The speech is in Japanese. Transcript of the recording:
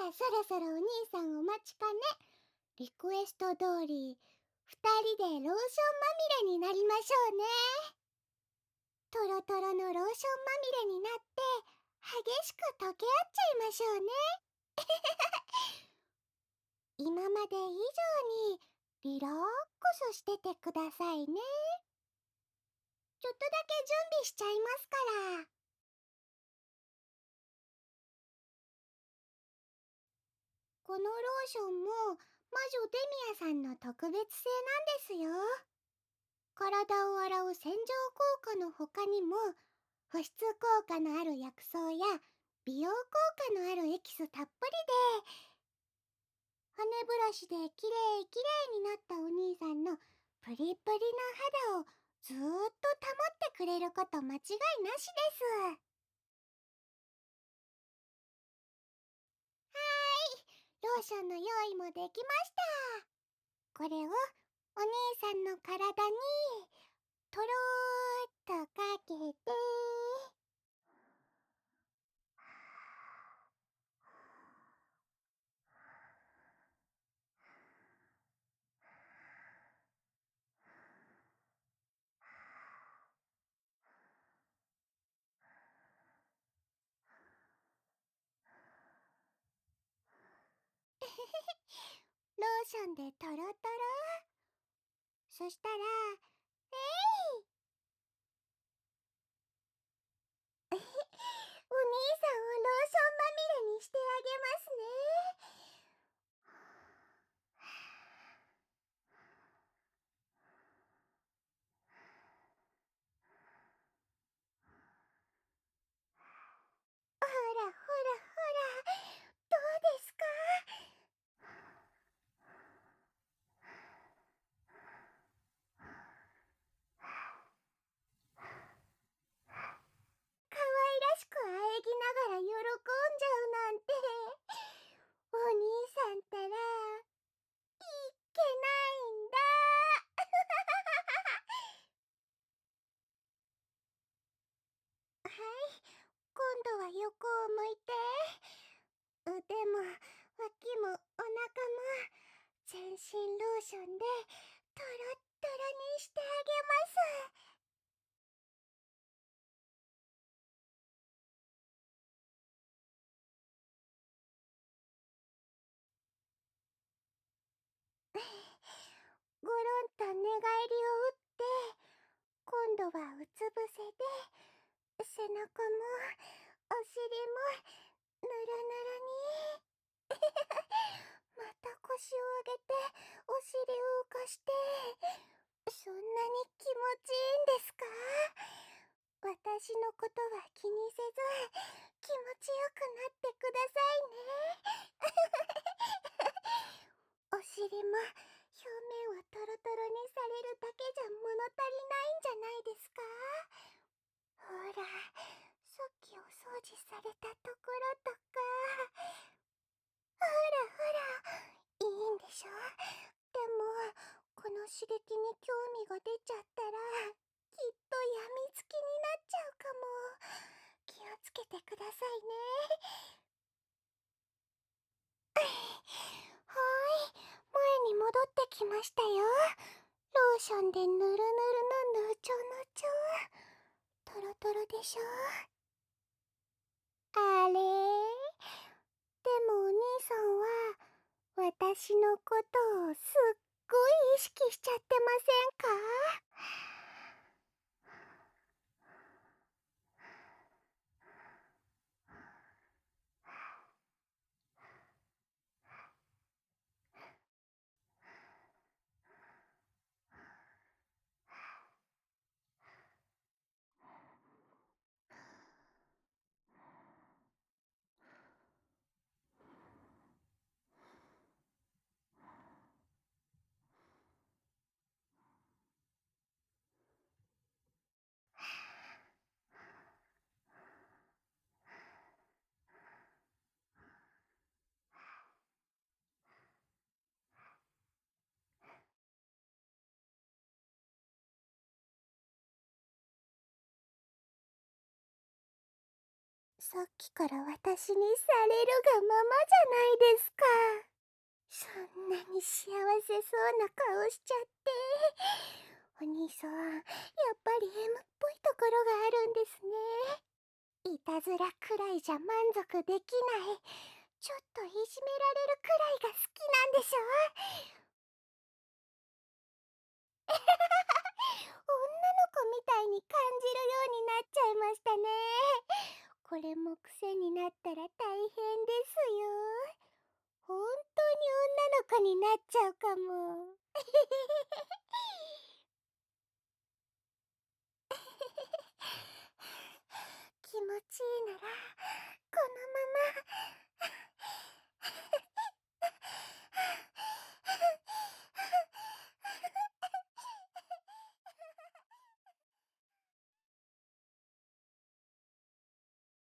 そろそろお兄さんお待ちかね。リクエスト通り、二人でローションまみれになりましょうね。トロトロのローションまみれになって、激しく溶け合っちゃいましょうね。今まで以上にリラックスしててくださいね。ちょっとだけ準備しちゃいますから。このローションも魔女デミアさんの特別製なんですよ。体を洗う洗浄効果の他にも、保湿効果のある薬草や美容効果のあるエキスたっぷりで、羽ブラシできれいきれいになったお兄さんのプリプリな肌をずーっと保ってくれること間違いなしです。ローションの用意もできました。これをお兄さんの体にとろーっとかけて、ローションでトロトロ。そしたら、お兄さんをローションまみれにしてあげますね。ほらほらほら、どうですか？可愛らしくあえぎながら喜んじゃうなんて、お兄さんったらいっけないんだ。はい、今度は横を向いて。腕も脇もお腹も全身ローションでトロットロにしてあげます。ゴロンと寝返りを打って、今度はうつ伏せで、背中もお尻もぬるぬるに。また腰を上げてお尻を浮かして、そんなに気持ちいいんですか？私のことは気にせず気持ちよくなってくださいね。お尻も表面はトロトロにされるだけじゃ物足りないんじゃないですか？ほら、さっきお掃除されたところとか。ほらほら、いいんでしょ？でも、この刺激に興味が出ちゃったら、きっとやみつきになっちゃうかも。気をつけてくださいね。はーい、前に戻ってきましたよ。ローションでぬるぬるのぬちょぬちょ。トロトロでしょ？あれ？でもお兄さんは、私のことをすっごい意識しちゃってませんか？ さっきから私にされるがままじゃないですか。そんなに幸せそうな顔しちゃって。お兄さん、やっぱり M っぽいところがあるんですね。いたずらくらいじゃ満足できない。ちょっといじめられるくらいが好きなんでしょ。女の子みたいに感じるようになっちゃいましたね。これも癖になったら大変ですよ。本当に女の子になっちゃうかも。気持ちいいなら